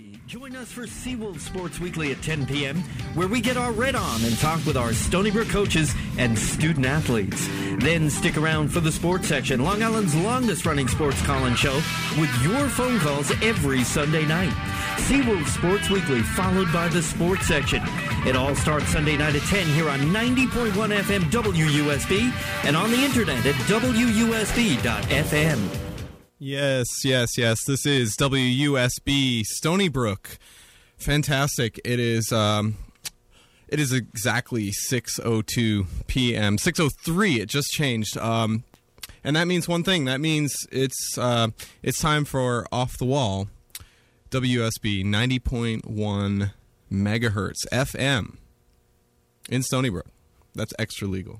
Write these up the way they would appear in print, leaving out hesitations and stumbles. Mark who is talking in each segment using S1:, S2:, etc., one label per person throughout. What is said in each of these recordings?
S1: Join us for Seawolf Sports Weekly at 10 p.m., where we get our red on and talk with our Stony Brook coaches and student athletes. Then stick around for the sports section, Long Island's longest-running sports call-in show, with your phone calls every Sunday night. Seawolf Sports Weekly, followed by the sports section. It all starts Sunday night at 10 here on 90.1 FM WUSB and on the internet at WUSB.FM.
S2: Yes. This is WUSB Stony Brook. Fantastic. It is exactly 6:02 p.m. 6:03. It just changed. And that means one thing. That means it's time for Off the Wall. WUSB 90.1 megahertz FM in Stony Brook. That's extra legal.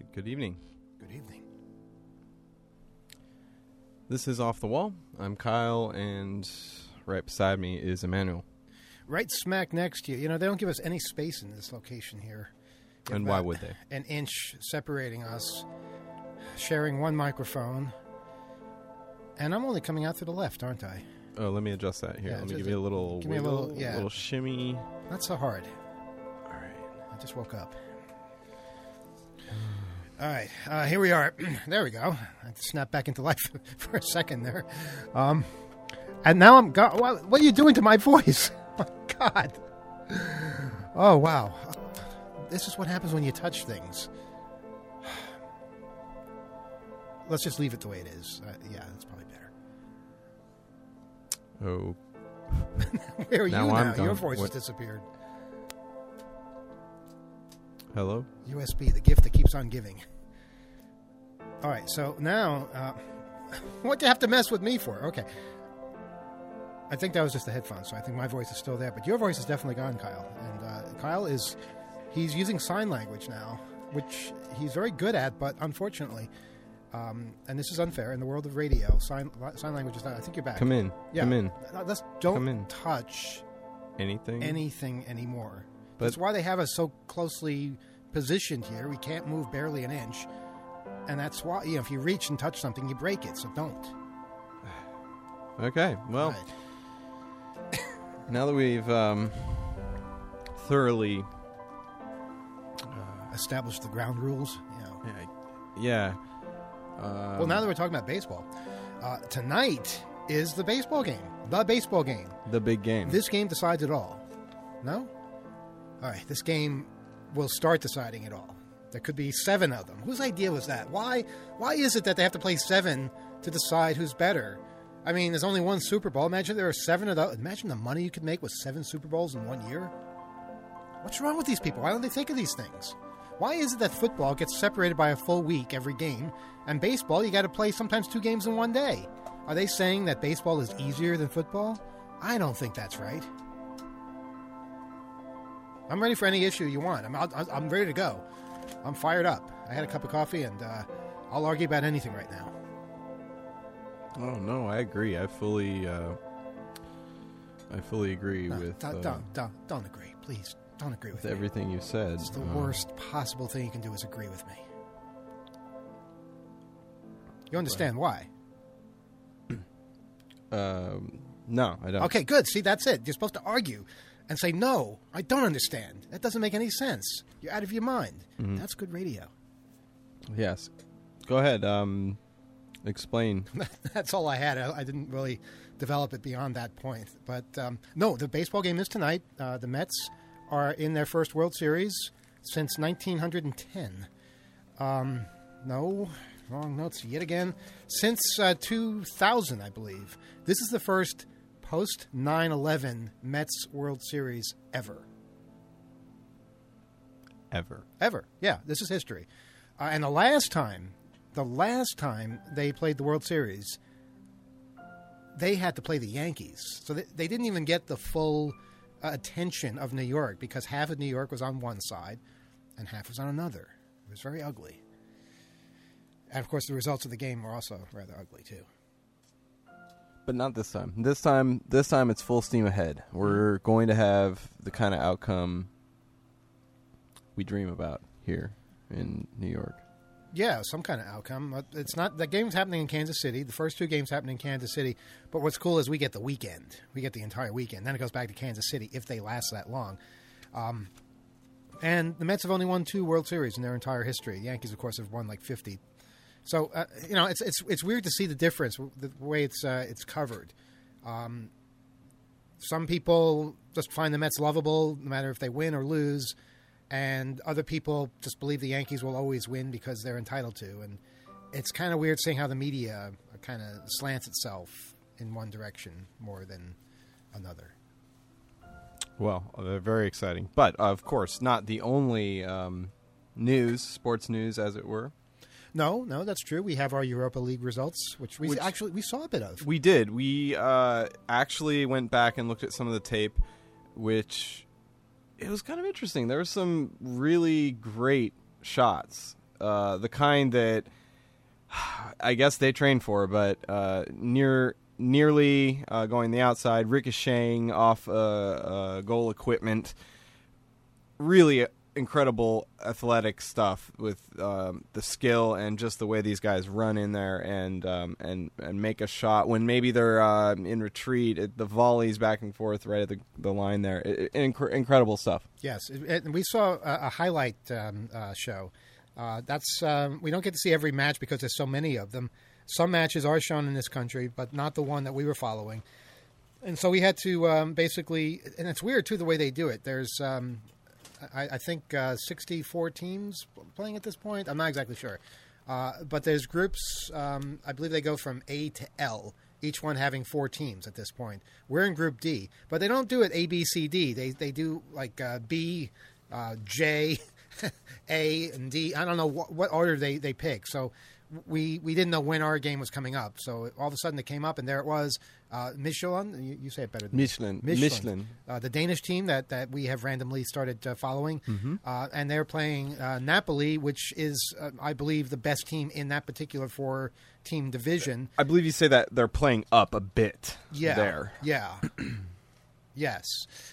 S2: Good evening.
S3: Good evening.
S2: This is Off the Wall. I'm Kyle, and right beside me is Emmanuel.
S3: Right smack next to you. You know, they don't give us any space in this location here.
S2: And why would they?
S3: An inch separating us, sharing one microphone. And I'm only coming out to the left, aren't I?
S2: Oh, let me adjust that here.
S3: Yeah,
S2: let me
S3: just
S2: give you a little
S3: give me a
S2: wiggle,
S3: little
S2: little shimmy.
S3: Not so hard.
S2: All right.
S3: I just woke up. All right, here we are. There we go. I had to snap back into life for a second there. And now I'm... what are you doing to my voice? Oh, my God. Oh, wow. This is what happens when you touch things. Let's just leave it the way it is. Yeah, that's probably better.
S2: Oh.
S3: Where are you now?
S2: I'm
S3: Your voice has disappeared.
S2: Hello?
S3: USB, the gift that keeps on giving. All right, so now, what do you have to mess with me for? Okay. I think that was just the headphones, so I think my voice is still there. But your voice is definitely gone, Kyle. And Kyle he's using sign language now, which he's very good at, but unfortunately, and this is unfair, in the world of radio, sign language is not... I think you're back.
S2: Come in.
S3: Yeah.
S2: Come in.
S3: Don't touch
S2: anything
S3: anymore.
S2: But
S3: that's why they have us so closely positioned here. We can't move barely an inch. And that's why, if you reach and touch something, you break it, so don't.
S2: Okay, well...
S3: Right.
S2: Now that we've thoroughly
S3: established the ground rules,
S2: yeah.
S3: Well, now that we're talking about baseball, tonight is the baseball game. The baseball game.
S2: The big game.
S3: This game decides it all. No? All right, this game will start deciding it all. There could be 7 of them. Whose idea was that? Why is it that they have to play 7 to decide who's better? I mean, there's only one Super Bowl. Imagine there are 7 of those. Imagine the money you could make with 7 Super Bowls in 1 year. What's wrong with these people? Why don't they think of these things? Why is it that football gets separated by a full week every game, and baseball, you got to play sometimes 2 games in 1 day? Are they saying that baseball is easier than football? I don't think that's right. I'm ready for any issue you want. I'm ready to go. I'm fired up. I had a cup of coffee, and I'll argue about anything right now.
S2: Oh no, I agree. I fully agree with.
S3: Don't agree, please. Don't agree with me.
S2: Everything you said.
S3: It's the worst possible thing you can do is agree with me. You understand why?
S2: No, I don't.
S3: Okay, good. See, that's it. You're supposed to argue and say, no, I don't understand. That doesn't make any sense. You're out of your mind. Mm-hmm. That's good radio.
S2: Yes. Go ahead. Explain.
S3: That's all I had. I didn't really develop it beyond that point. But, no, the baseball game is tonight. The Mets are in their first World Series since 1910. No, wrong notes yet again. Since 2000, I believe. This is the first post-9/11 Mets World Series ever. Ever. Yeah, this is history. And the last time they played the World Series, they had to play the Yankees. So they didn't even get the full attention of New York because half of New York was on one side and half was on another. It was very ugly. And, of course, the results of the game were also rather ugly, too.
S2: But not this time. This time it's full steam ahead. We're going to have the kind of outcome we dream about here in New York.
S3: Yeah, some kind of outcome. It's not the game's happening in Kansas City. The first 2 games happen in Kansas City. But what's cool is we get the weekend. We get the entire weekend. Then it goes back to Kansas City if they last that long. And the Mets have only won 2 World Series in their entire history. The Yankees, of course, have won like 50. So it's weird to see the difference, the way it's covered. Some people just find the Mets lovable, no matter if they win or lose. And other people just believe the Yankees will always win because they're entitled to. And it's kind of weird seeing how the media kind of slants itself in one direction more than another.
S2: Well, very exciting. But, of course, not the only news, sports news, as it were.
S3: No, that's true. We have our Europa League results, which we saw a bit of.
S2: We did. We actually went back and looked at some of the tape, which... It was kind of interesting. There were some really great shots. the kind that I guess they train for, but nearly going the outside, ricocheting off goal equipment. Really incredible athletic stuff with the skill and just the way these guys run in there and make a shot when maybe they're in retreat. The volleys back and forth right at the line there. Incredible stuff.
S3: Yes, we saw a highlight show. That's we don't get to see every match because there's so many of them. Some matches are shown in this country, but not the one that we were following. And so we had to basically, and it's weird too the way they do it. There's I think 64 teams playing at this point. I'm not exactly sure. But there's groups, I believe they go from A to L, each one having 4 teams at this point. We're in Group D, but they don't do it A, B, C, D. They do like B, J, A, and D. I don't know what order they pick. So we didn't know when our game was coming up. So all of a sudden it came up, and there it was. Michelin, you say it better than
S2: Michelin.
S3: The Danish team that we have randomly started following. And they're playing Napoli, which is, I believe, the best team in that particular 4-team division.
S2: I believe you say that they're playing up a bit there.
S3: Yeah. Yes.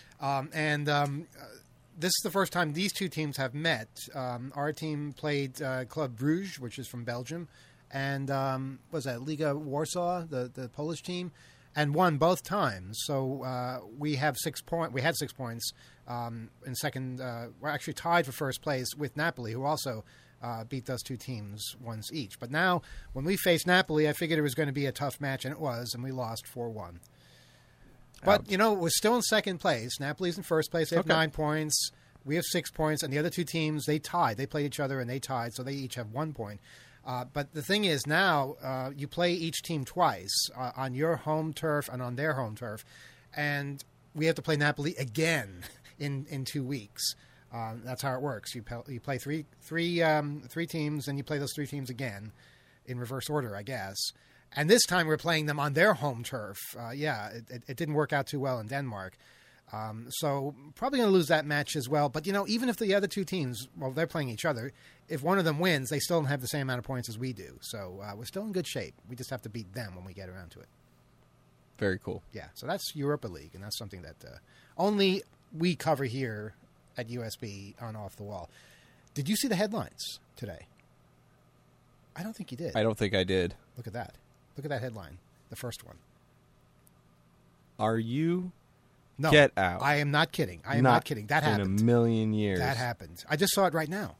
S3: This is the first time these two teams have met. Our team played Club Brugge, which is from Belgium, and was that Liga Warsaw, the Polish team, and won both times. So we have 6 points. We had 6 points in second. We're actually tied for first place with Napoli, who also beat those two teams once each. But now, when we faced Napoli, I figured it was going to be a tough match, and it was, and we lost 4-1. But, we're still in second place. Napoli's in first place. They have 9 points. We have 6 points. And the other two teams, they tied. They played each other, and they tied, so they each have 1 point. But the thing is now you play each team twice on your home turf and on their home turf. And we have to play Napoli again in 2 weeks. That's how it works. You play three teams, and you play those 3 teams again in reverse order, I guess. And this time we're playing them on their home turf. It didn't work out too well in Denmark. So probably going to lose that match as well. But, even if the other two teams, well, they're playing each other, if one of them wins, they still don't have the same amount of points as we do. So we're still in good shape. We just have to beat them when we get around to it.
S2: Very cool.
S3: Yeah, so that's Europa League, and that's something that only we cover here at USB on Off the Wall. Did you see the headlines today? I don't think you did.
S2: I don't think I did.
S3: Look at that. Look at that headline, the first one.
S2: Are you...
S3: No,
S2: get out.
S3: I am not kidding. I am not kidding. That happened.
S2: In a million years.
S3: That happened. I just saw it right now.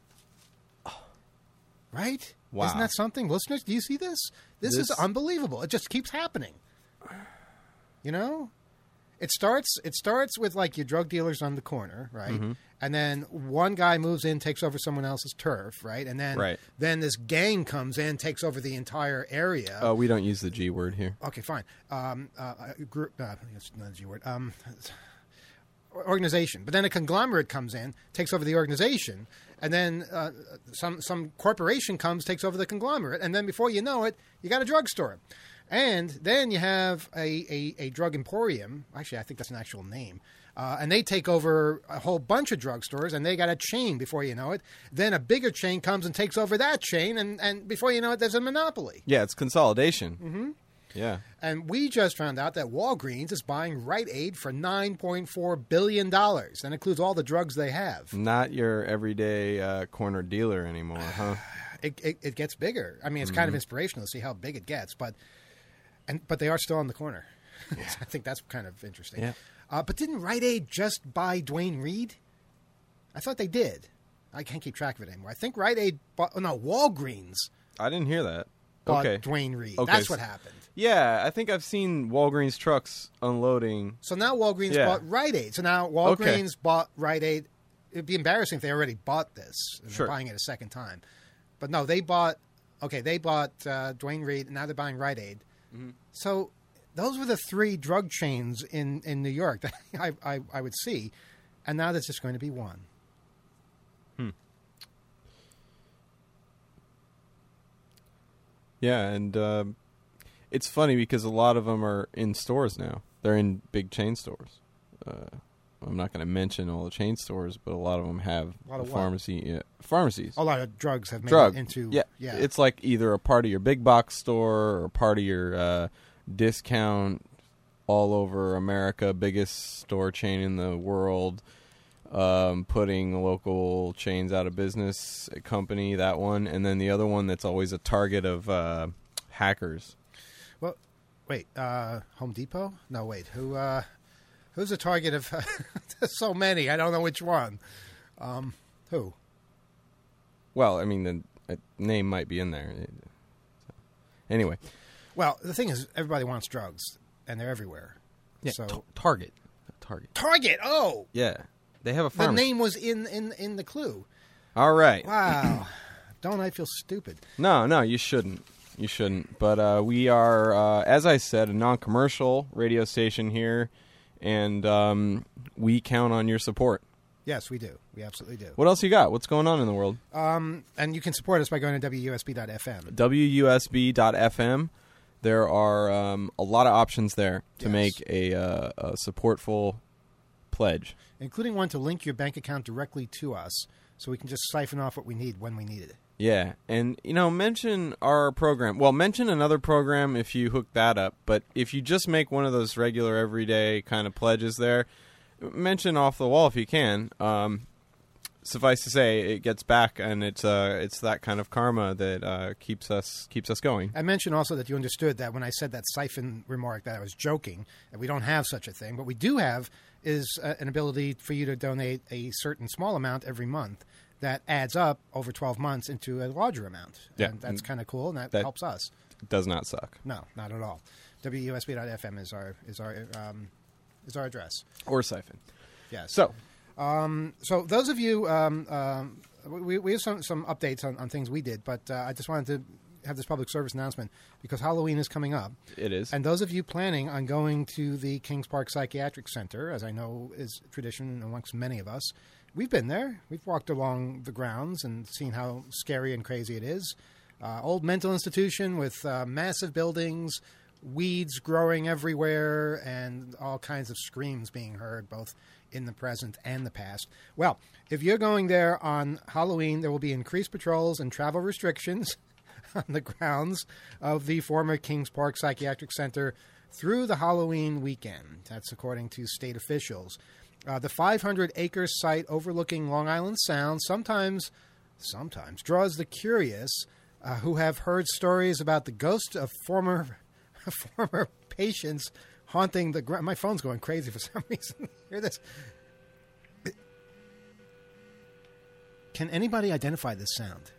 S3: Right?
S2: Wow.
S3: Isn't that something? Listeners, do you see this? This is unbelievable. It just keeps happening. It starts with like your drug dealers on the corner, right? Mm-hmm. And then one guy moves in, takes over someone else's turf, right? And then this gang comes in, takes over the entire area.
S2: Oh, we don't use the G word here.
S3: Okay, fine. Group, it's not a G word. Organization. But then a conglomerate comes in, takes over the organization, and then some corporation comes, takes over the conglomerate, and then before you know it, you got a drugstore. And then you have a drug emporium. Actually, I think that's an actual name. And they take over a whole bunch of drugstores, and they got a chain before you know it. Then a bigger chain comes and takes over that chain, and before you know it, there's a monopoly.
S2: Yeah, it's consolidation.
S3: Mm-hmm.
S2: Yeah.
S3: And we just found out that Walgreens is buying Rite Aid for $9.4 billion. That includes all the drugs they have.
S2: Not your everyday corner dealer anymore, huh?
S3: It gets bigger. I mean, it's kind of inspirational to see how big it gets, but they are still on the corner. Yeah. I think that's kind of interesting.
S2: Yeah.
S3: But didn't Rite Aid just buy Duane Reade? I thought they did. I can't keep track of it anymore. I think Rite Aid bought... Oh, no, Walgreens.
S2: I didn't hear that.
S3: Bought Duane Reade. Okay. That's what happened.
S2: Yeah, I think I've seen Walgreens trucks unloading.
S3: So now Walgreens bought Rite Aid. So now Walgreens bought Rite Aid. It would be embarrassing if they already bought this and they're buying it a second time. But no, they bought Duane Reade, and now they're buying Rite Aid. Mm-hmm. So those were the 3 drug chains in New York that I would see, and now there's just going to be one.
S2: Yeah, and it's funny because a lot of them are in stores now. They're in big chain stores. I'm not going to mention all the chain stores, but a lot of them have
S3: A lot of
S2: a
S3: what?
S2: pharmacy. Yeah, pharmacies.
S3: A lot of drugs have made
S2: Drug.
S3: it into...
S2: Yeah. It's like either a part of your big box store or part of your discount all over America, biggest store chain in the world, putting local chains out of business, a company, that one. And then the other one that's always a target of hackers.
S3: Well, wait, Home Depot? No, wait, who's the target of so many? I don't know which one. Who?
S2: Well, I mean, the name might be in there. Anyway.
S3: Well, the thing is, everybody wants drugs, and they're everywhere.
S2: Yeah,
S3: So
S2: Target.
S3: Target. Oh,
S2: Yeah. They have a
S3: the
S2: pharmacy.
S3: name was in the clue.
S2: All right.
S3: Wow. Don't I feel stupid?
S2: No, you shouldn't. You shouldn't. But we are, as I said, a non-commercial radio station here, and we count on your support.
S3: Yes, we do. We absolutely do.
S2: What else you got? What's going on in the world?
S3: And you can support us by going to WUSB.FM.
S2: WUSB.FM. There are a lot of options there to
S3: Yes.
S2: make a supportful pledge.
S3: Including one to link your bank account directly to us, so we can just siphon off what we need when we need it.
S2: Yeah, and, mention our program. Well, mention another program if you hook that up, but if you just make one of those regular, everyday kind of pledges there, mention Off the Wall if you can. Suffice to say, it gets back, and it's that kind of karma that keeps us going.
S3: I mentioned also that you understood that when I said that siphon remark that I was joking, and we don't have such a thing. What we do have is an ability for you to donate a certain small amount every month that adds up over 12 months into a larger amount.
S2: Yeah.
S3: And that's kind of cool, and that helps us.
S2: It does not suck.
S3: No, not at all. WUSB.FM is our address.
S2: Or siphon.
S3: Yes.
S2: So,
S3: So those of you, we have some updates on things we did, but I just wanted to have this public service announcement because Halloween is coming up.
S2: it is.
S3: And those of you planning on going to the Kings Park Psychiatric Center, as I know is tradition amongst many of us, we've been there. We've walked along the grounds and seen how scary and crazy it is. Old mental institution with massive buildings, weeds growing everywhere, and all kinds of screams being heard, both in the present and the past. Well, if you're going there on Halloween, there will be increased patrols and travel restrictions on the grounds of the former Kings Park Psychiatric Center through the Halloween weekend. That's according to state officials. The 500-acre site overlooking Long Island Sound sometimes draws the curious who have heard stories about the ghosts of former patients haunting the ground. My phone's going crazy for some reason. Hear this. Can anybody identify this sound?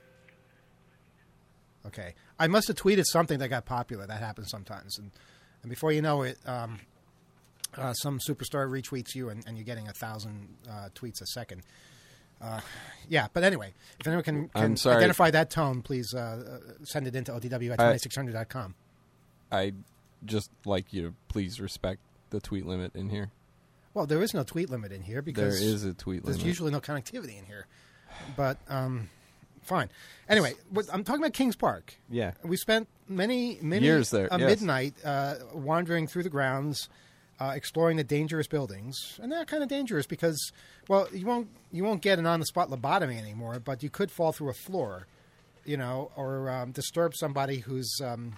S3: Okay. I must have tweeted something that got popular. That happens sometimes. And before you know it, some superstar retweets you, and you're getting 1,000 tweets a second. Yeah, but anyway, if anyone can identify that tone, please send it into ODW at 2600.com.
S2: I just like you to please respect the tweet limit in here.
S3: Well, there is no tweet limit in here because
S2: there is a tweet limit.
S3: There's usually no connectivity in here. But fine. Anyway, I'm talking about Kings Park.
S2: Yeah.
S3: We spent many
S2: years there.
S3: Midnight wandering through the grounds, exploring the dangerous buildings. And they're kind of dangerous because, well, you won't get an on-the-spot lobotomy anymore, but you could fall through a floor, or disturb somebody who's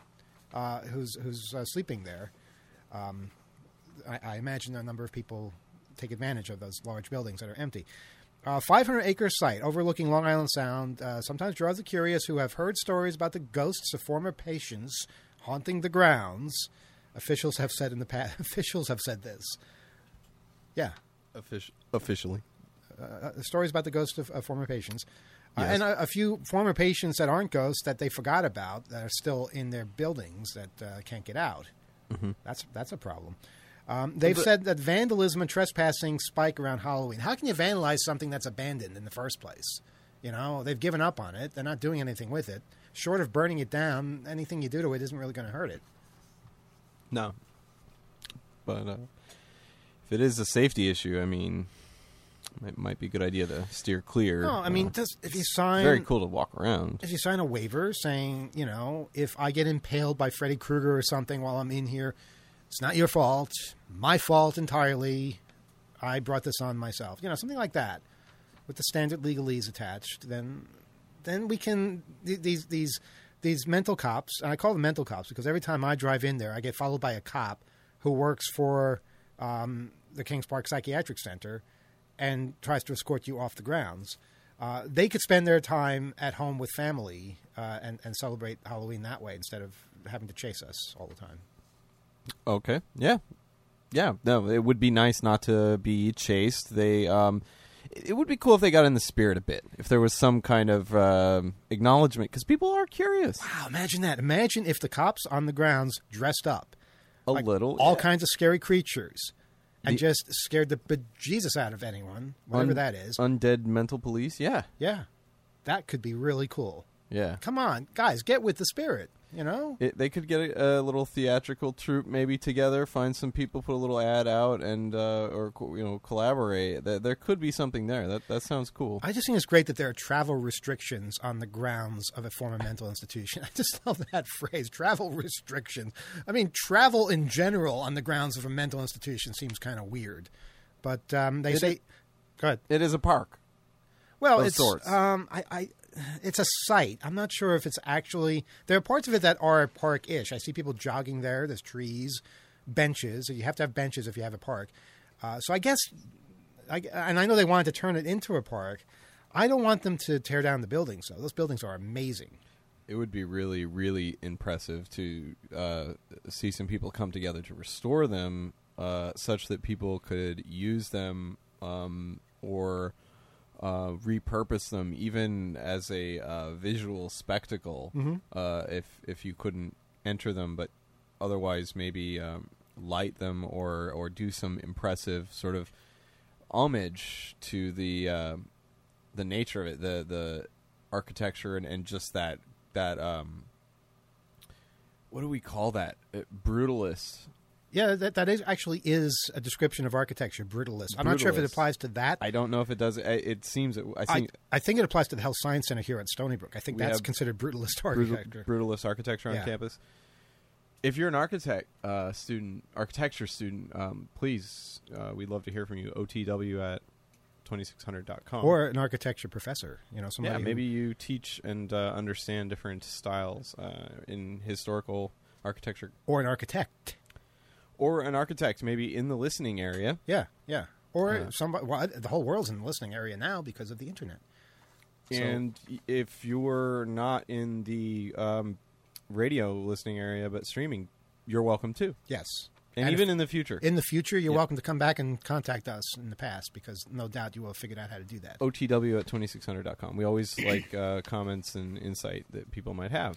S3: sleeping there. I imagine a number of people take advantage of those large buildings that are empty. 500-acre site overlooking Long Island Sound sometimes draws the curious who have heard stories about the ghosts of former patients haunting the grounds. Officials have said in the past. Officials have said this. Yeah.
S2: Officially.
S3: Stories about the ghosts of former patients.
S2: Yes.
S3: And a few former patients that aren't ghosts that they forgot about that are still in their buildings that can't get out.
S2: Mm-hmm.
S3: That's a problem. They've said that vandalism and trespassing spike around Halloween. How can you vandalize something that's abandoned in the first place? They've given up on it. They're not doing anything with it. Short of burning it down, anything you do to it isn't really going to hurt it.
S2: No. But if it is a safety issue, I mean, it might be a good idea to steer clear.
S3: No, I mean, if you sign...
S2: Very cool to walk around.
S3: If you sign a waiver saying, if I get impaled by Freddy Krueger or something while I'm in here, it's not your fault. My fault entirely. I brought this on myself. Something like that, with the standard legalese attached. Then we can these mental cops. And I call them mental cops because every time I drive in there, I get followed by a cop who works for the Kings Park Psychiatric Center and tries to escort you off the grounds. They could spend their time at home with family and celebrate Halloween that way instead of having to chase us all the time.
S4: Okay. Yeah. No, it would be nice not to be chased. It would be cool if they got in the spirit a bit. If there was some kind of acknowledgement, because people are curious.
S3: Wow, imagine that. Imagine if the cops on the grounds dressed up.
S4: A little.
S3: All kinds of scary creatures. And just scared the bejesus out of anyone, whatever that is.
S4: Undead mental police, yeah.
S3: Yeah. That could be really cool.
S4: Yeah.
S3: Come on, guys, get with the spirit,
S4: They could get a little theatrical troupe maybe together, find some people, put a little ad out, and or collaborate. There could be something there. That sounds cool.
S3: I just think it's great that there are travel restrictions on the grounds of a former mental institution. I just love that phrase, travel restrictions. I mean, travel in general on the grounds of a mental institution seems kind of weird. But they say... Go ahead.
S4: It is a park.
S3: Well,
S4: of
S3: it's
S4: sorts.
S3: It's a site. I'm not sure if it's actually... There are parts of it that are park-ish. I see people jogging there. There's trees, benches. You have to have benches if you have a park. So I guess... and I know they wanted to turn it into a park. I don't want them to tear down the buildings, though. Those buildings are amazing.
S4: It would be really, really impressive to see some people come together to restore them such that people could use them or... repurpose them even as a visual spectacle if you couldn't enter them, but otherwise maybe light them or do some impressive sort of homage to the nature of it, the architecture and just that what do we call that? Brutalist.
S3: Yeah, that is a description of architecture, brutalist. I'm not sure if it applies to that.
S4: I don't know if it does. It seems...
S3: I think it applies to the Health Science Center here at Stony Brook. I think that's considered brutalist architecture.
S4: Brutalist architecture on campus. If you're an architecture student, please, we'd love to hear from you. OTW@2600.com.
S3: Or an architecture professor. Somebody
S4: maybe you teach and understand different styles in historical architecture.
S3: Or an architect.
S4: Or an architect, maybe in the listening area.
S3: Yeah. Or somebody. Well, the whole world's in the listening area now because of the internet.
S4: And if you're not in the radio listening area but streaming, you're welcome too.
S3: Yes.
S4: And even in the future.
S3: In the future, you're welcome to come back and contact us in the past because no doubt you will have figured out how to do that.
S4: OTW@2600.com. We always like comments and insight that people might have.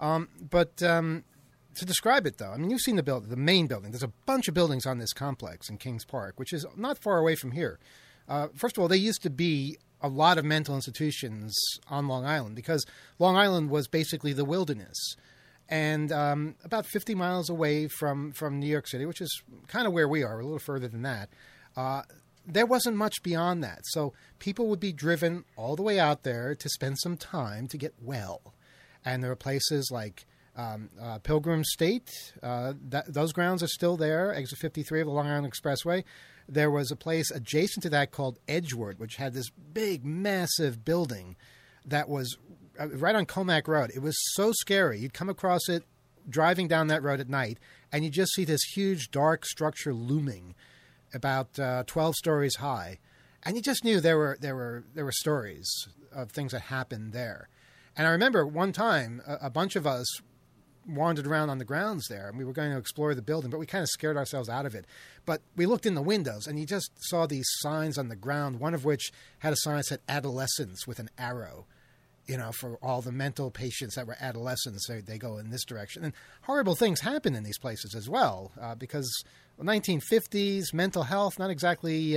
S3: To describe it, though, I mean, you've seen the main building. There's a bunch of buildings on this complex in Kings Park, which is not far away from here. First of all, there used to be a lot of mental institutions on Long Island because Long Island was basically the wilderness. And about 50 miles away from New York City, which is kind of where we are, a little further than that, there wasn't much beyond that. So people would be driven all the way out there to spend some time to get well. And there were places like... Pilgrim State, those grounds are still there, exit 53 of the Long Island Expressway. There was a place adjacent to that called Edgewood, which had this big, massive building that was right on Comac Road. It was so scary. You'd come across it driving down that road at night, and you just see this huge, dark structure looming about 12 stories high. And you just knew there were stories of things that happened there. And I remember one time a bunch of us wandered around on the grounds there, and we were going to explore the building, but we kind of scared ourselves out of it. But we looked in the windows, and you just saw these signs on the ground, one of which had a sign that said adolescents with an arrow, for all the mental patients that were adolescents, they go in this direction. And horrible things happen in these places as well, because 1950s, mental health, not exactly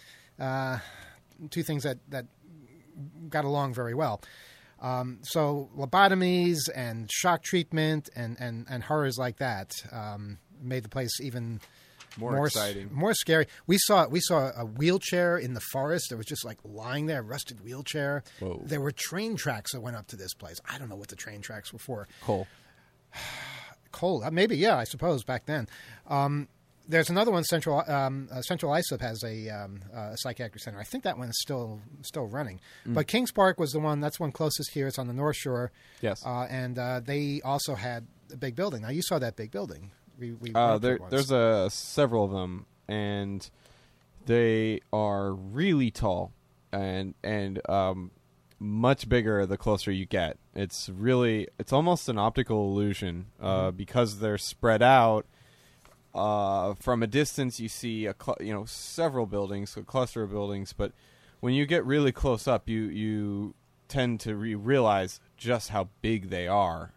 S3: two things that got along very well. So lobotomies and shock treatment and horrors like that made the place even more exciting, more scary. We saw a wheelchair in the forest that was just like lying there, a rusted wheelchair.
S4: Whoa.
S3: There were train tracks that went up to this place. I don't know what the train tracks were for.
S4: Coal,
S3: maybe, yeah, I suppose back then. There's another one. Central Islip has a psychiatric center. I think that one is still running. But Kings Park was the one. That's one closest here. It's on the North Shore.
S4: Yes.
S3: And they also had a big building. Now you saw that big building. We
S4: there's several of them, and they are really tall and much bigger the closer you get. It's almost an optical illusion because they're spread out. From a distance, you see several buildings, a cluster of buildings, but when you get really close up, you tend to realize just how big they are.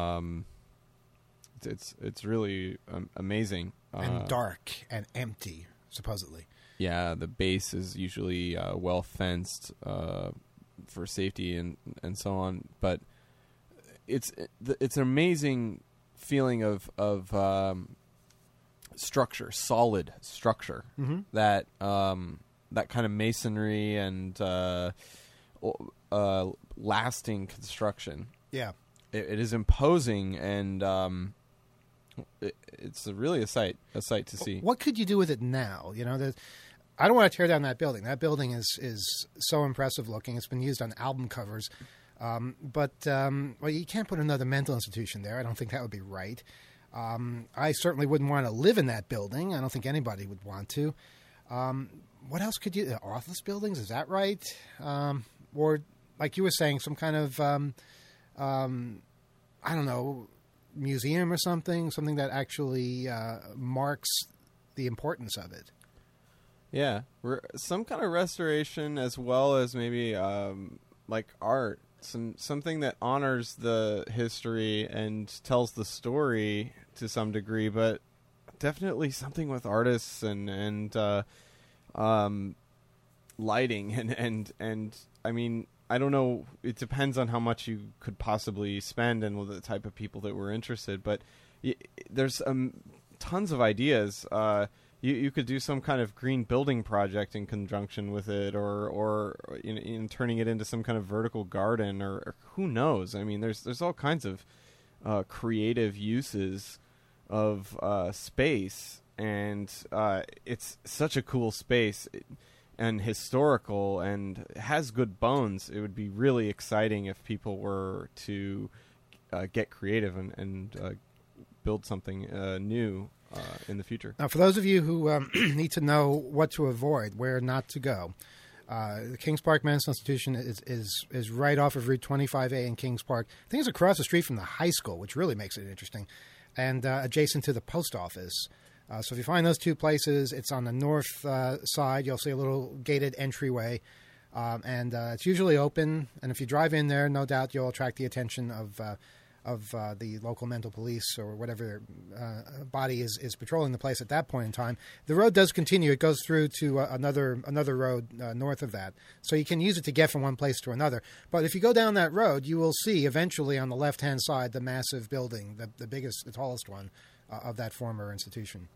S4: It's really amazing
S3: and dark and empty, supposedly.
S4: Yeah, the base is usually well fenced for safety and so on, but it's an amazing feeling of structure, solid structure, that that kind of masonry and lasting construction.
S3: Yeah,
S4: it is imposing, and it's really a sight to see.
S3: What could you do with it now? I don't want to tear down that building. That building is so impressive looking. It's been used on album covers, but you can't put another mental institution there. I don't think that would be right. I certainly wouldn't want to live in that building. I don't think anybody would want to. What else could you... Office buildings, is that right? Or, like you were saying, some kind of, I don't know, museum or something that actually marks the importance of it.
S4: Yeah. Some kind of restoration, as well as maybe like art. Something that honors the history and tells the story to some degree, but definitely something with artists and lighting and I mean, I don't know. It depends on how much you could possibly spend and with the type of people that were interested. But there's tons of ideas. You could do some kind of green building project in conjunction with it, or in turning it into some kind of vertical garden, or who knows? I mean, there's all kinds of creative uses of space, and it's such a cool space and historical, and has good bones. It would be really exciting if people were to get creative and build something new in the future.
S3: Now, for those of you who need to know what to avoid, where not to go, the Kings Park Mental Institution is right off of Route 25A in Kings Park. I think it's across the street from the high school, which really makes it interesting, and adjacent to the post office. So if you find those two places, it's on the north side. You'll see a little gated entryway, and it's usually open. And if you drive in there, no doubt you'll attract the attention of the local mental police or whatever body is patrolling the place at that point in time. The road does continue. It goes through to another road north of that. So you can use it to get from one place to another. But if you go down that road, you will see eventually on the left-hand side the massive building, the biggest, the tallest one of that former institution.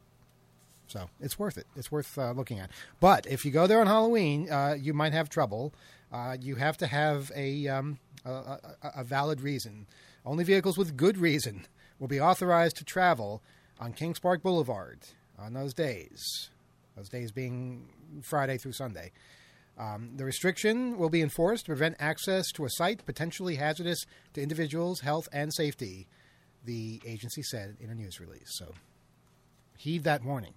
S3: So it's worth it. It's worth looking at. But if you go there on Halloween, you might have trouble. You have to have a valid reason. Only vehicles with good reason will be authorized to travel on Kings Park Boulevard on those days being Friday through Sunday. The restriction will be enforced to prevent access to a site potentially hazardous to individuals' health and safety, the agency said in a news release. So heed that warning.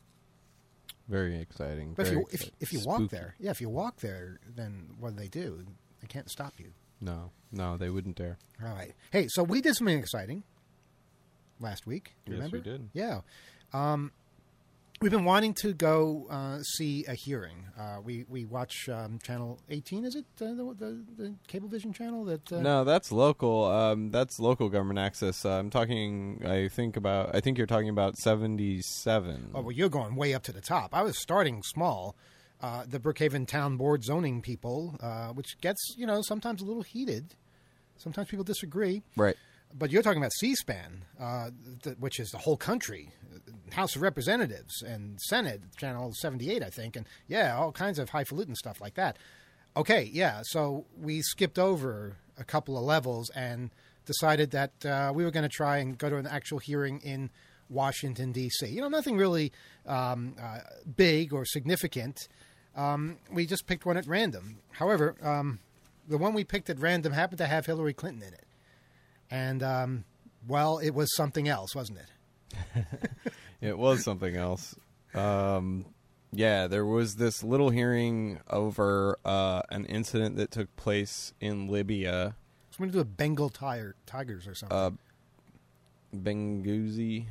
S4: Very exciting.
S3: But if you walk there, then what do? They can't stop you.
S4: No, they wouldn't dare.
S3: All right. Hey, so we did something exciting last week. Do you remember?
S4: Yes, we did.
S3: Yeah. We've been wanting to go see a hearing. We watch Channel 18, is it? The Cablevision channel?
S4: No, that's local. That's local government access. I think you're talking about 77.
S3: Oh, well, you're going way up to the top. I was starting small. The Brookhaven Town Board zoning people, which gets, sometimes a little heated. Sometimes people disagree.
S4: Right.
S3: But you're talking about C-SPAN, which is the whole country, House of Representatives and Senate, Channel 78, I think, and, all kinds of highfalutin stuff like that. Okay, so we skipped over a couple of levels and decided that we were going to try and go to an actual hearing in Washington, D.C. Nothing really big or significant. We just picked one at random. However, the one we picked at random happened to have Hillary Clinton in it. And, well, it was something else, wasn't it?
S4: It was something else. Yeah, there was this little hearing over an incident that took place in Libya.
S3: Something to do with Bengal tigers or something.
S4: Benghazi.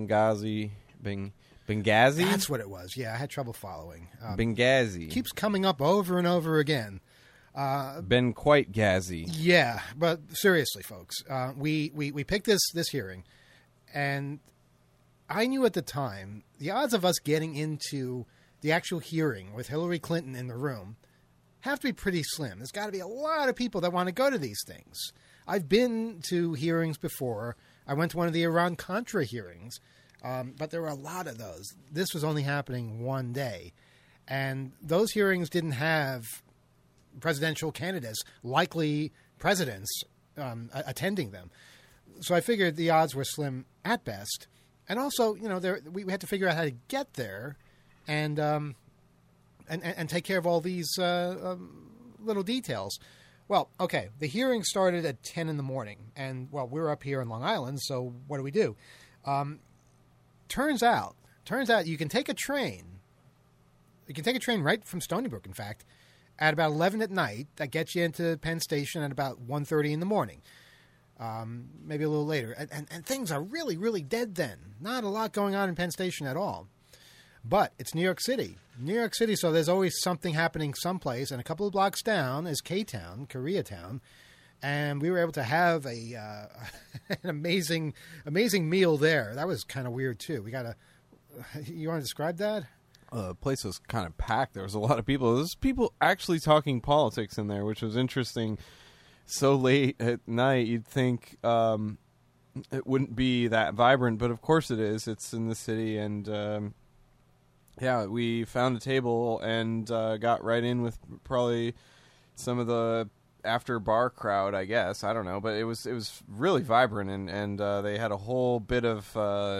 S3: That's what it was. Yeah, I had trouble following.
S4: Benghazi.
S3: Keeps coming up over and over again.
S4: Been quite gazy.
S3: Yeah, but seriously, folks, we picked this hearing, and I knew at the time the odds of us getting into the actual hearing with Hillary Clinton in the room have to be pretty slim. There's got to be a lot of people that want to go to these things. I've been to hearings before. I went to one of the Iran-Contra hearings, but there were a lot of those. This was only happening one day, and those hearings didn't have presidential candidates, likely presidents, attending them. So I figured the odds were slim at best. And also, we had to figure out how to get there and take care of all these little details. Well, okay, the hearing started at 10 in the morning, and, well, we're up here in Long Island, so what do? Turns out you can take a train. You can take a train right from Stony Brook, in fact, at about 11 at night. That gets you into Penn Station at about 1:30 in the morning, maybe a little later. And things are really, really dead then. Not a lot going on in Penn Station at all. But it's New York City. So there's always something happening someplace. And a couple of blocks down is K-Town, Koreatown. And we were able to have an amazing meal there. That was kind of weird, too. You want to describe that?
S4: The place was kind of packed. There was a lot of people. There's people actually talking politics in there, which was interesting. So late at night, you'd think it wouldn't be that vibrant, but of course it is. It's in the city, and yeah, we found a table and got right in with probably some of the after bar crowd, I guess. I don't know, but it was really vibrant, and they had a whole bit of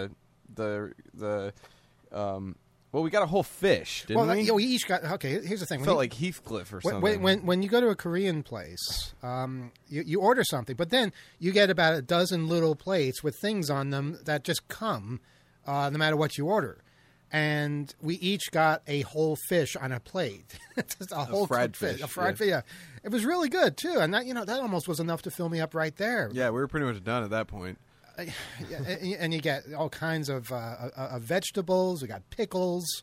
S4: well, we got a whole fish, didn't we?
S3: We each got. Okay, here's the thing.
S4: Felt like Heathcliff or something.
S3: When you go to a Korean place, you order something, but then you get about a dozen little plates with things on them that just come no matter what you order. And we each got a whole fish on a plate. Just a whole
S4: fried fish.
S3: A fried fish, yeah. It was really good, too. And that almost was enough to fill me up right there.
S4: Yeah, we were pretty much done at that point.
S3: And you get all kinds of vegetables. We got pickles.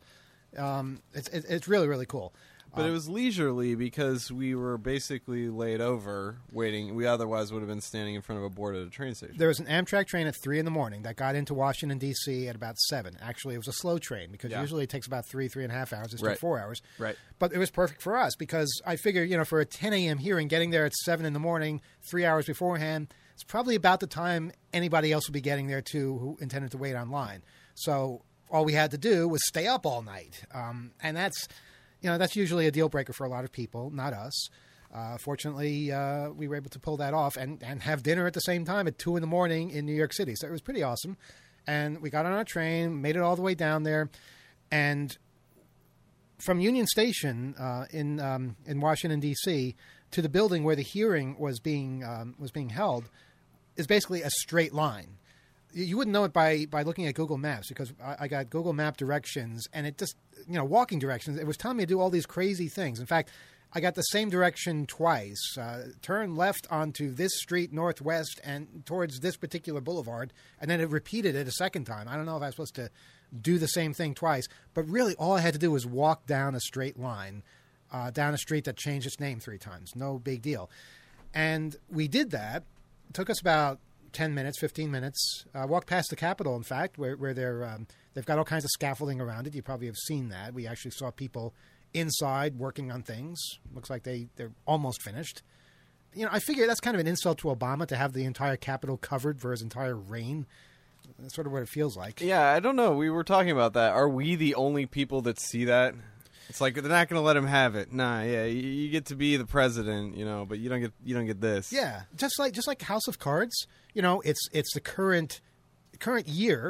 S3: It's really, really cool.
S4: But it was leisurely because we were basically laid over waiting. We otherwise would have been standing in front of a board at a train station.
S3: There was an Amtrak train at 3 in the morning that got into Washington, D.C. at about 7. Actually, it was a slow train because usually it takes about 3.5 hours. It's 4 hours.
S4: Right.
S3: But it was perfect for us because I figure, for a 10 a.m. hearing, getting there at 7 in the morning, 3 hours beforehand, it's probably about the time anybody else would be getting there, too, who intended to wait online. So all we had to do was stay up all night. And that's usually a deal breaker for a lot of people, not us. Fortunately, we were able to pull that off and have dinner at the same time at 2 in the morning in New York City. So it was pretty awesome. And we got on our train, made it all the way down there. And from Union Station in Washington, D.C., to the building where the hearing was being held is basically a straight line. You wouldn't know it by looking at Google Maps because I got Google Map directions and it just, walking directions. It was telling me to do all these crazy things. In fact, I got the same direction twice. Turn left onto this street northwest and towards this particular boulevard. And then it repeated it a second time. I don't know if I was supposed to do the same thing twice. But really all I had to do was walk down a straight line, down a street that changed its name 3 times. No big deal. And we did that. It took us about 10 minutes, 15 minutes. Walked past the Capitol, in fact, where they've got all kinds of scaffolding around it. You probably have seen that. We actually saw people inside working on things. Looks like they're almost finished. I figure that's kind of an insult to Obama to have the entire Capitol covered for his entire reign. That's sort of what it feels like.
S4: Yeah, I don't know. We were talking about that. Are we the only people that see that? It's like they're not going to let him have it. Nah, yeah, you get to be the president, but you don't get this.
S3: Yeah, just like House of Cards. It's the current year,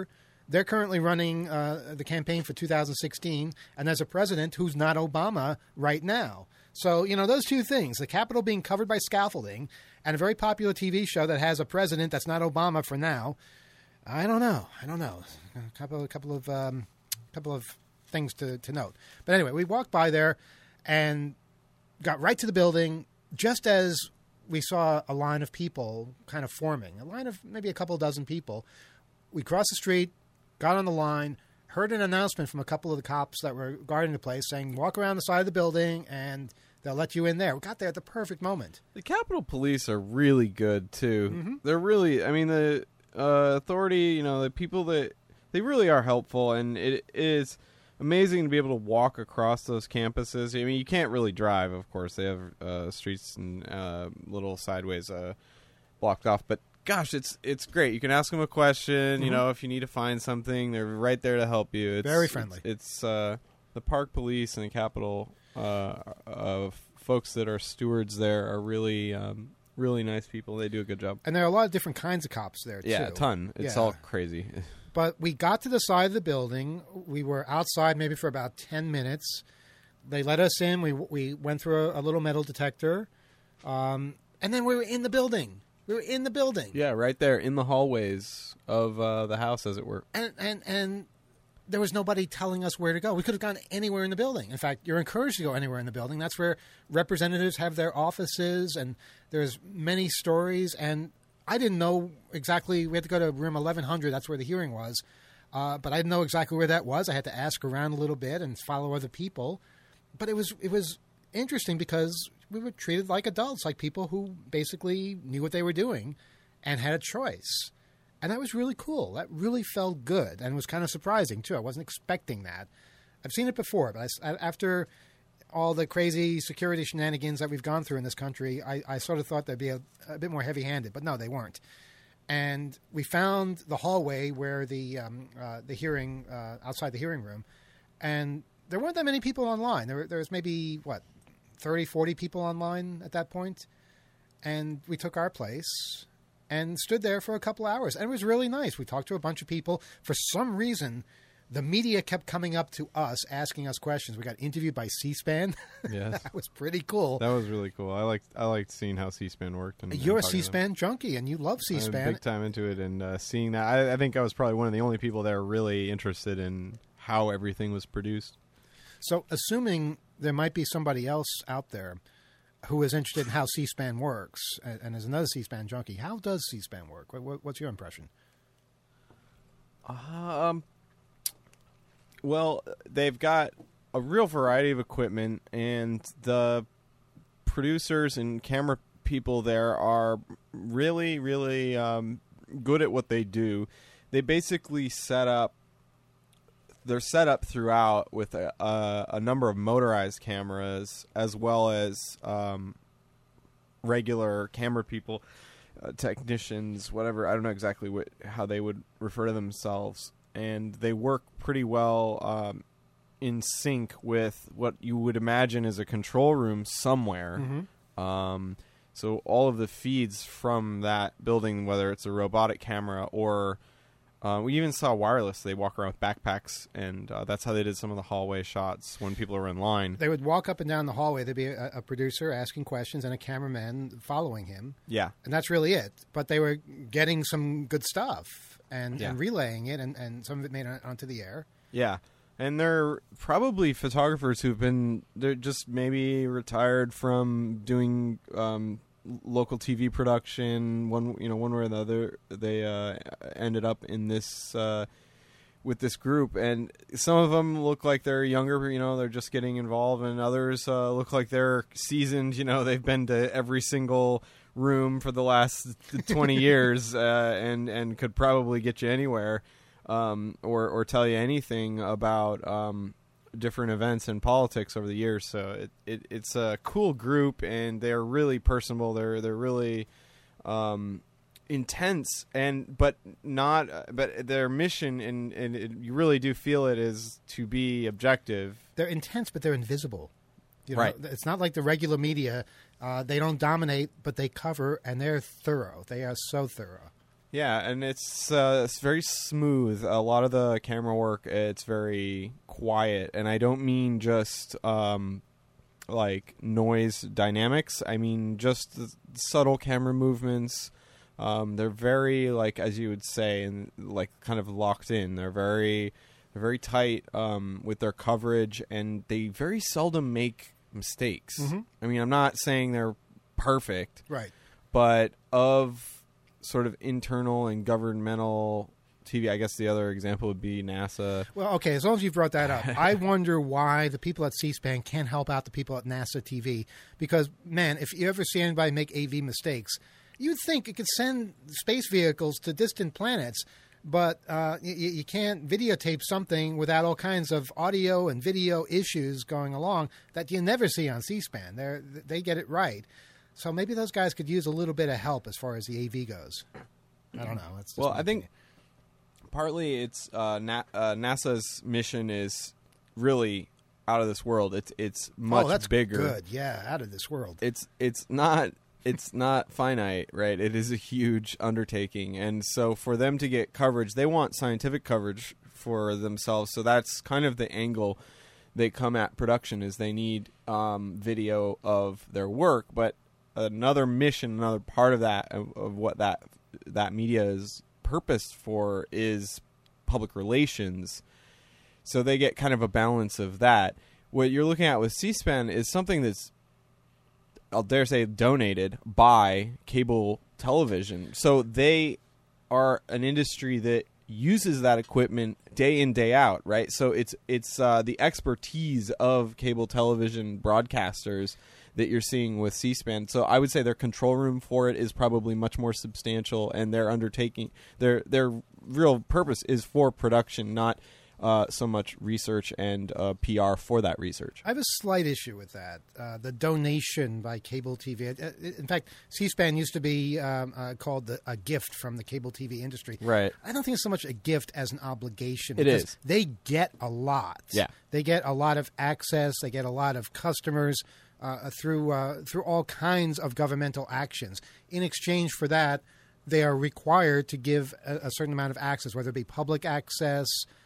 S3: they're currently running the campaign for 2016, and there's a president who's not Obama right now. So, those two things, the Capitol being covered by scaffolding and a very popular TV show that has a president that's not Obama for now, I don't know. A couple of things to note. But anyway, we walked by there and got right to the building just as we saw a line of people kind of forming, a line of maybe a couple dozen people. We crossed the street, got on the line, heard an announcement from a couple of the cops that were guarding the place saying, walk around the side of the building and they'll let you in there. We got there at the perfect moment.
S4: The Capitol Police are really good, too. They're really, the authority, the people that, they really are helpful, and it is amazing to be able to walk across those campuses. You can't really drive, of course. They have streets and little sideways blocked off, but gosh, it's great. You can ask them a question, if you need to find something, they're right there to help you. It's
S3: very friendly.
S4: It's the Park Police and the Capitol folks that are stewards there are really really nice people. They do a good job.
S3: And there are a lot of different kinds of cops there, too.
S4: Yeah, a ton. It's all crazy.
S3: But we got to the side of the building. We were outside maybe for about 10 minutes. They let us in. We went through a little metal detector. And then we were in the building.
S4: Yeah, right there in the hallways of the house, as it were.
S3: And there was nobody telling us where to go. We could have gone anywhere in the building. In fact, you're encouraged to go anywhere in the building. That's where representatives have their offices, and there's many stories. And I didn't know exactly. We had to go to room 1100. That's where the hearing was. But I didn't know exactly where that was. I had to ask around a little bit and follow other people. But it was interesting because we were treated like adults, like people who basically knew what they were doing and had a choice. And that was really cool. That really felt good and was kind of surprising, too. I wasn't expecting that. I've seen it before, but after all the crazy security shenanigans that we've gone through in this country, I sort of thought they'd be a bit more heavy-handed. But no, they weren't. And we found the hallway where the hearing, outside the hearing room, and there weren't that many people online. There was maybe, 30, 40 people online at that point. And we took our place and stood there for a couple hours. And it was really nice. We talked to a bunch of people. For some reason, the media kept coming up to us, asking us questions. We got interviewed by C-SPAN.
S4: Yes.
S3: That was pretty cool.
S4: That was really cool. I liked seeing how C-SPAN worked.
S3: You're a C-SPAN junkie, and you love C-SPAN.
S4: I'm big time into it, and seeing that. I think I was probably one of the only people that were really interested in how everything was produced.
S3: So assuming there might be somebody else out there who is interested in how C-SPAN works and is another C-SPAN junkie, how does C-SPAN work? What's your impression?
S4: Well, they've got a real variety of equipment, and the producers and camera people there are really, really good at what they do. They basically they're set up throughout with a number of motorized cameras as well as regular camera people, technicians, whatever. I don't know exactly how they would refer to themselves. And they work pretty well in sync with what you would imagine is a control room somewhere. Mm-hmm. So all of the feeds from that building, whether it's a robotic camera or we even saw wireless. They walk around with backpacks, and that's how they did some of the hallway shots when people were in line.
S3: They would walk up and down the hallway. There'd be a producer asking questions and a cameraman following him.
S4: Yeah.
S3: And that's really it. But they were getting some good stuff and relaying it, and some of it made it onto the air.
S4: Yeah. And they're probably photographers they're just maybe retired from doing local TV production. One way or the other, they ended up in this with this group, and some of them look like they're younger. They're just getting involved, and others look like they're seasoned. They've been to every single room for the last 20 years, and could probably get you anywhere, or tell you anything about different events and politics over the years. So it's a cool group, and they're really personable. They're really intense, but their mission and you really do feel it is to be objective.
S3: They're intense, but they're invisible.
S4: Right.
S3: It's not like the regular media. They don't dominate, but they cover, and they're thorough. They are so thorough.
S4: Yeah, and it's very smooth. A lot of the camera work, it's very quiet, and I don't mean just like noise dynamics. I mean just the subtle camera movements. They're very, like, as you would say, and like kind of locked in. They're very tight with their coverage, and they very seldom make mistakes. I mean, I'm not saying they're perfect,
S3: Right.
S4: but of sort of internal and governmental TV, I guess the other example would be NASA.
S3: Well, okay, as long as you brought that up, I wonder why the people at C-SPAN can't help out the people at NASA TV. Because, man, if you ever see anybody make AV mistakes, you'd think it could send space vehicles to distant planets, but you can't videotape something without all kinds of audio and video issues going along that you never see on C-SPAN. They get it right. So maybe those guys could use a little bit of help as far as the AV goes. I don't know. That's just
S4: Well,
S3: my
S4: I think
S3: opinion.
S4: partly it's NASA's mission is really out of this world. It's much
S3: that's
S4: bigger.
S3: Good, yeah, out of this world.
S4: It's not finite, right? It is a huge undertaking, and so for them to get coverage, they want scientific coverage for themselves. So that's kind of the angle they come at production, is they need video of their work. But another mission, another part of that, of what that media is purposed for, is public relations. So they get kind of a balance of that. What you're looking at with C-SPAN is something that's, I'll dare say, donated by cable television. So they are an industry that uses that equipment day in, day out, right? So it's the expertise of cable television broadcasters that you're seeing with C-SPAN. So I would say their control room for it is probably much more substantial, and their undertaking, their real purpose is for production, not so much research and PR for that research.
S3: I have a slight issue with that. The donation by cable TV. In fact, C-SPAN used to be called a gift from the cable TV industry.
S4: Right.
S3: I don't think it's so much a gift as an obligation.
S4: It
S3: because
S4: is.
S3: They get a lot.
S4: Yeah.
S3: They get a lot of access. They get a lot of customers through all kinds of governmental actions. In exchange for that, they are required to give a certain amount of access, whether it be public access,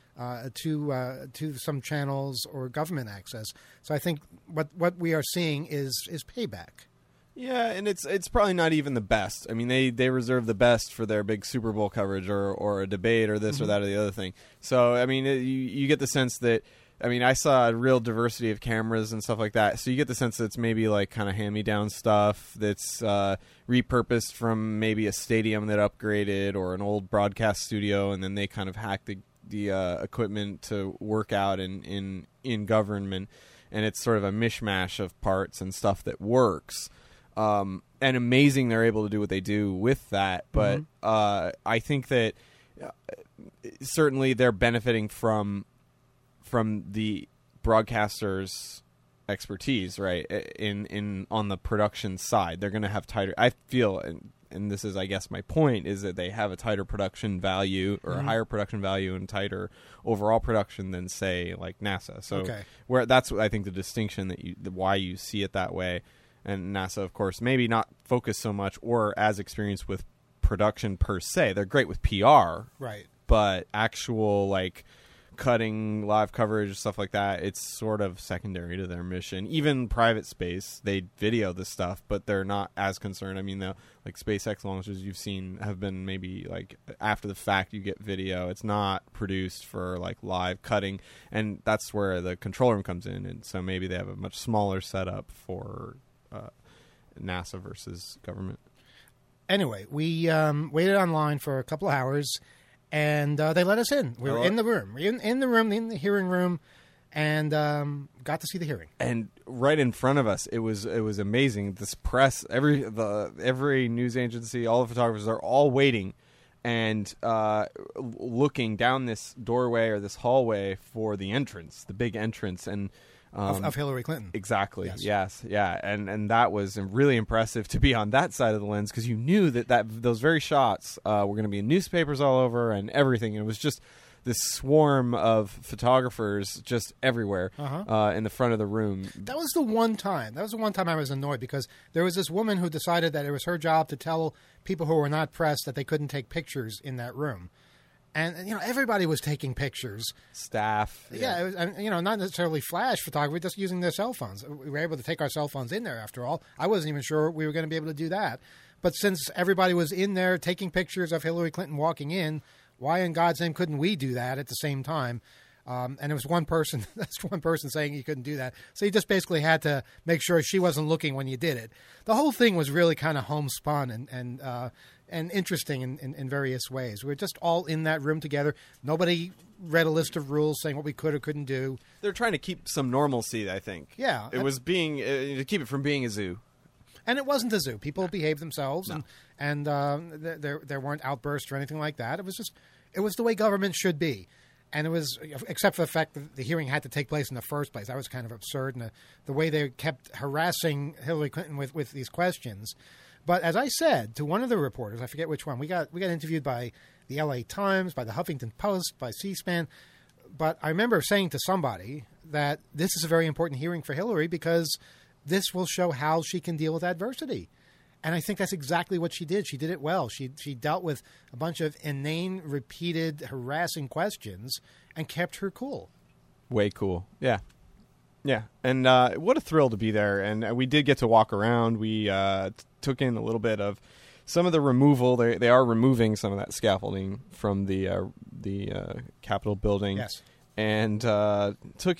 S3: to some channels, or government access. So I think what we are seeing is payback.
S4: Yeah, and it's probably not even the best. I mean, they reserve the best for their big Super Bowl coverage or a debate or this or that or the other thing. So, I mean, you get the sense that, I mean, I saw a real diversity of cameras and stuff like that. So you get the sense that it's maybe like kind of hand-me-down stuff that's repurposed from maybe a stadium that upgraded or an old broadcast studio, and then they kind of hacked the equipment to work out in government, and it's sort of a mishmash of parts and stuff that works. And amazing they're able to do what they do with that, but I think that certainly they're benefiting from the broadcasters' expertise, right? In on the production side, they're going to have tighter. I feel, and this is, I guess, my point, is that they have a tighter production value, or a higher production value and tighter overall production than, say, like NASA. So where that's, I think, the distinction why you see it that way. And NASA, of course, maybe not focused so much or as experienced with production per se. They're great with PR,
S3: Right.
S4: but actual, like, cutting live coverage, stuff like that, it's sort of secondary to their mission. Even private space, they video this stuff, but they're not as concerned. I mean, like SpaceX launches you've seen have been maybe like after the fact you get video. It's not produced for like live cutting, and that's where the control room comes in. And so maybe they have a much smaller setup for NASA versus government.
S3: Anyway, we waited online for a couple of hours, and they let us in. We were in the room. We were in the room, in the hearing room, and got to see the hearing.
S4: And right in front of us, it was amazing. This press, every news agency, all the photographers are all waiting and looking down this doorway or this hallway for the entrance, the big entrance, and
S3: Of Hillary Clinton.
S4: Exactly. Yes. Yeah. And that was really impressive to be on that side of the lens, because you knew that those very shots were going to be in newspapers all over and everything. And it was just this swarm of photographers just everywhere in the front of the room.
S3: That was the one time. I was annoyed because there was this woman who decided that it was her job to tell people who were not press that they couldn't take pictures in that room. And, everybody was taking pictures.
S4: Staff.
S3: Yeah, it was, and, not necessarily flash photography, just using their cell phones. We were able to take our cell phones in there, after all. I wasn't even sure we were going to be able to do that. But since everybody was in there taking pictures of Hillary Clinton walking in, why in God's name couldn't we do that at the same time? And it was one person, that's one person saying you couldn't do that. So you just basically had to make sure she wasn't looking when you did it. The whole thing was really kind of homespun and interesting in various ways. We were just all in that room together. Nobody read a list of rules saying what we could or couldn't do.
S4: They're trying to keep some normalcy, I think.
S3: Yeah.
S4: It was to keep it from being a zoo.
S3: And it wasn't a zoo. People behaved themselves, and there weren't outbursts or anything like that. It was the way government should be. And it was, except for the fact that the hearing had to take place in the first place. That was kind of absurd, and the way they kept harassing Hillary Clinton with these questions. But as I said to one of the reporters, I forget which one, we got interviewed by the LA Times, by the Huffington Post, by C-SPAN. But I remember saying to somebody that this is a very important hearing for Hillary because this will show how she can deal with adversity. And I think that's exactly what she did. She did it well. She dealt with a bunch of inane, repeated, harassing questions and kept her cool.
S4: Way cool. Yeah. Yeah. And what a thrill to be there. And we did get to walk around. We took in a little bit of some of the removal. They are removing some of that scaffolding from the Capitol building.
S3: Yes.
S4: And took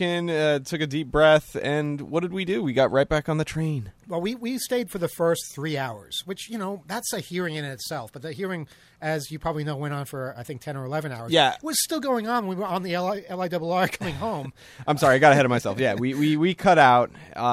S4: a deep breath, and what did we do? We got right back on the train.
S3: Well, we stayed for the first 3 hours, which, that's a hearing in itself. But the hearing, as you probably know, went on for, I think, 10 or 11 hours.
S4: Yeah.
S3: It was still going on when we were on the LIRR coming home.
S4: I'm sorry, I got ahead of myself. Yeah, we cut out.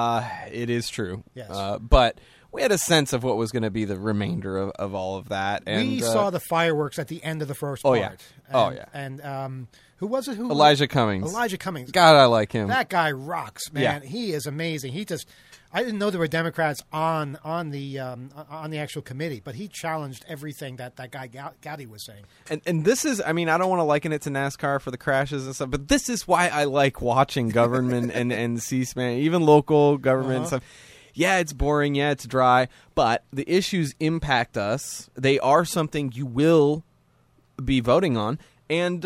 S4: It is true.
S3: Yes.
S4: But we had a sense of what was going to be the remainder of all of that. And
S3: we saw the fireworks at the end of the first
S4: part.
S3: Yeah. And who was it?
S4: Elijah Cummings.
S3: Elijah Cummings.
S4: God, I like him.
S3: That guy rocks, man.
S4: Yeah.
S3: He is amazing. I didn't know there were Democrats on the actual committee, but he challenged everything that guy Gowdy was saying.
S4: And this is, I don't want to liken it to NASCAR for the crashes and stuff, but this is why I like watching government and C-SPAN, even local government and stuff. Yeah, it's boring. Yeah, it's dry. But the issues impact us. They are something you will be voting on. And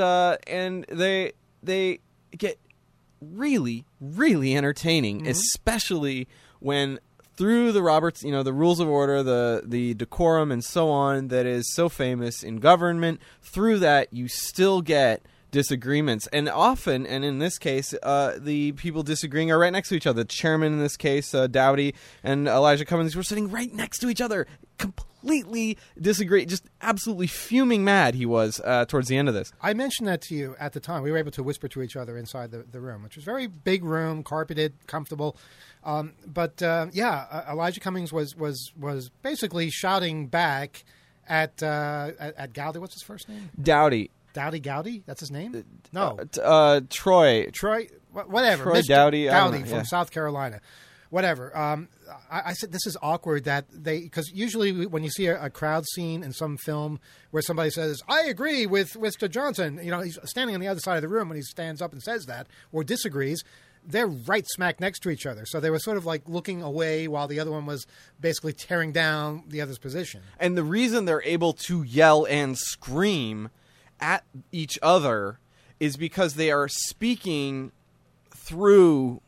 S4: they get really, really entertaining, especially when through the Roberts, the rules of order, the decorum and so on that is so famous in government, through that you still get disagreements. And often, and in this case, the people disagreeing are right next to each other. The chairman in this case, Dowdy, and Elijah Cummings were sitting right next to each other, completely disagree, just absolutely fuming mad he was towards the end of this.
S3: I mentioned that to you at the time. We were able to whisper to each other inside the room, which was a very big room, carpeted, comfortable. But Elijah Cummings was basically shouting back at Gowdy. What's his first name?
S4: Dowdy.
S3: Dowdy Gowdy? That's his name? No.
S4: Troy.
S3: Whatever.
S4: Troy
S3: Mr.
S4: Dowdy.
S3: Dowdy from South Carolina. Whatever. I said this is awkward that because usually when you see a crowd scene in some film where somebody says, I agree with Mr. Johnson, he's standing on the other side of the room when he stands up and says that or disagrees, they're right smack next to each other. So they were sort of like looking away while the other one was basically tearing down the other's position.
S4: And the reason they're able to yell and scream at each other is because they are speaking through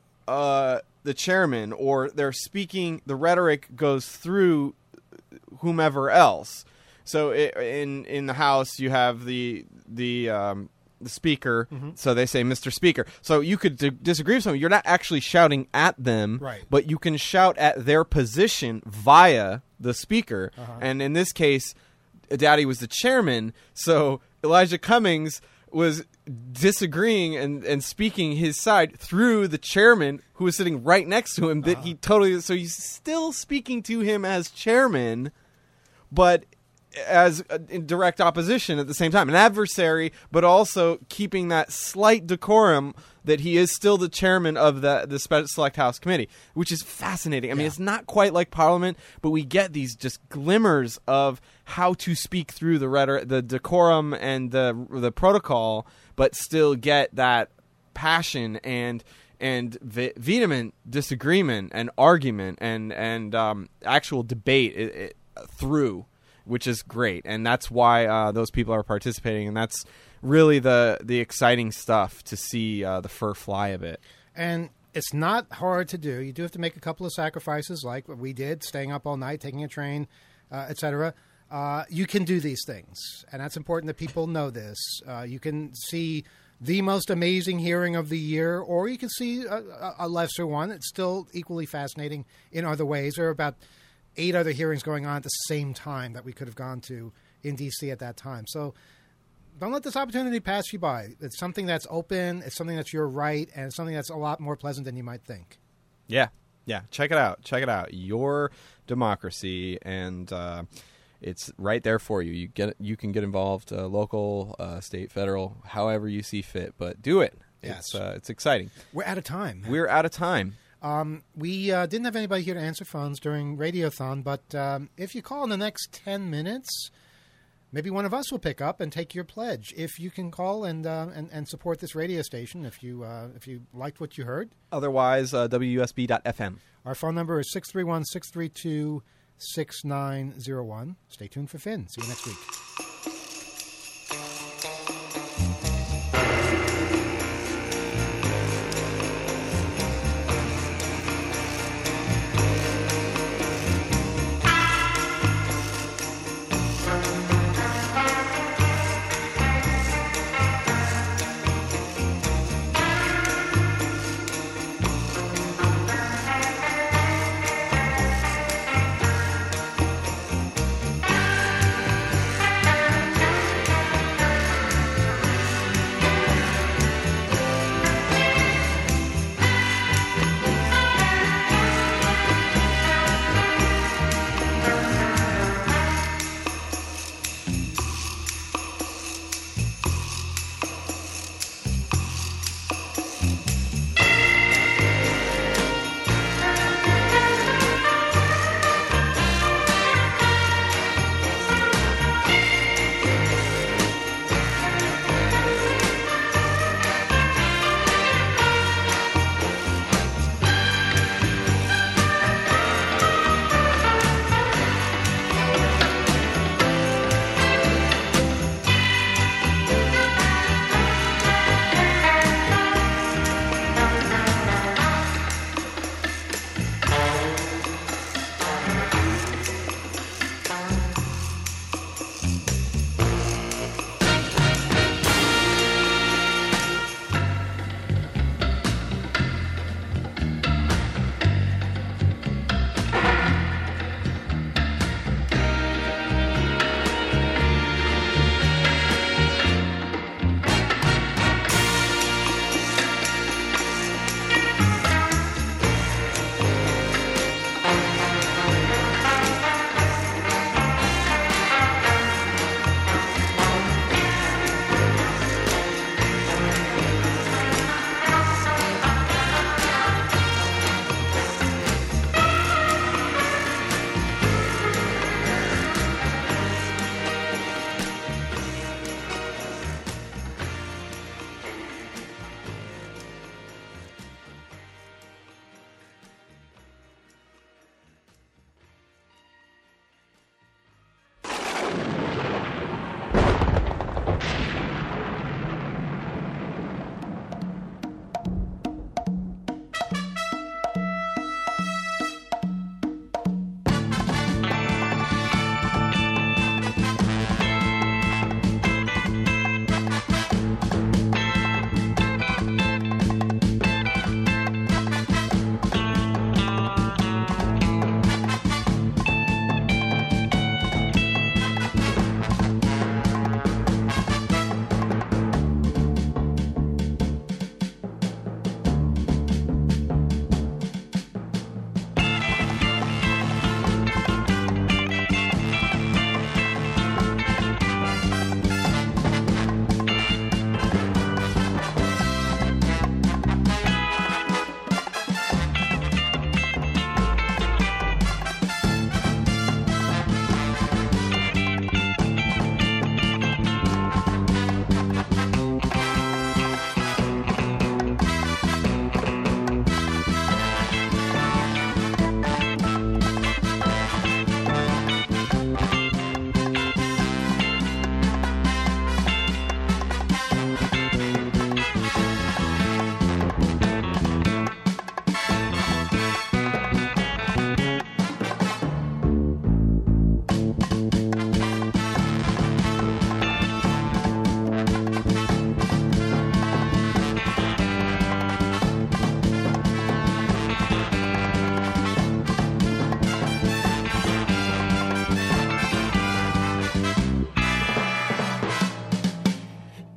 S4: the chairman, or they're speaking, the rhetoric goes through whomever else. So in the House you have the speaker, so they say Mr. Speaker. So you could disagree with someone. You're not actually shouting at them,
S3: right,
S4: but you can shout at their position via the speaker. And in this case, Dowdy was the chairman, so Elijah Cummings was disagreeing and speaking his side through the chairman, who was sitting right next to him. That he totally, so he's still speaking to him as chairman, but as in direct opposition at the same time, an adversary, but also keeping that slight decorum that he is still the chairman of the Select House Committee, which is fascinating. I mean, it's not quite like Parliament, but we get these just glimmers of how to speak through the rhetoric, the decorum and the protocol, but still get that passion and vehement disagreement and argument and actual debate through, which is great. And that's why those people are participating, and that's really the exciting stuff to see the fur fly a bit.
S3: And it's not hard to do. You do have to make a couple of sacrifices, like what we did, staying up all night, taking a train, etc. You can do these things, and that's important that people know this. You can see the most amazing hearing of the year, or you can see a lesser one. It's still equally fascinating in other ways. There are about 8 other hearings going on at the same time that we could have gone to in D.C. at that time. So don't let this opportunity pass you by. It's something that's open. It's something that's your right, and it's something that's a lot more pleasant than you might think.
S4: Yeah. Check it out. Your democracy, and it's right there for you. You can get involved, local, state, federal, however you see fit. But do it.
S3: Yes.
S4: It's exciting.
S3: We're out of time.
S4: We
S3: didn't have anybody here to answer phones during Radiothon, but if you call in the next 10 minutes, maybe one of us will pick up and take your pledge. If you can call and support this radio station, if you liked what you heard.
S4: Otherwise, WUSB.FM.
S3: Our phone number is 631-632-6901. Stay tuned for Finn. See you next week.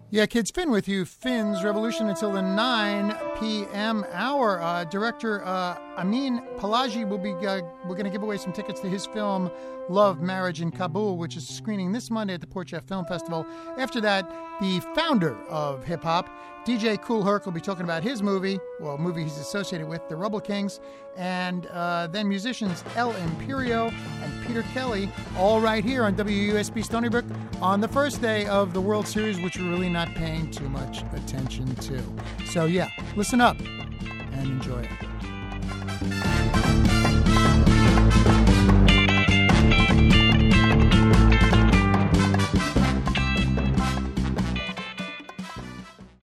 S5: Yeah, kids, Finn with you. Finn's Revolution until the 9 p.m. hour. Director Amin Palaji will be. We're going to give away some tickets to his film Love, Marriage in Kabul, which is screening this Monday at the Port Jeff Film Festival. After that, the founder of hip hop, DJ Kool Herc, will be talking about his movie he's associated with, The Rubble Kings, and then musicians El Imperio and Peter Kelly, all right here on WUSB Stony Brook on the first day of the World Series, which we're really not paying too much attention to. So yeah, listen up and enjoy it.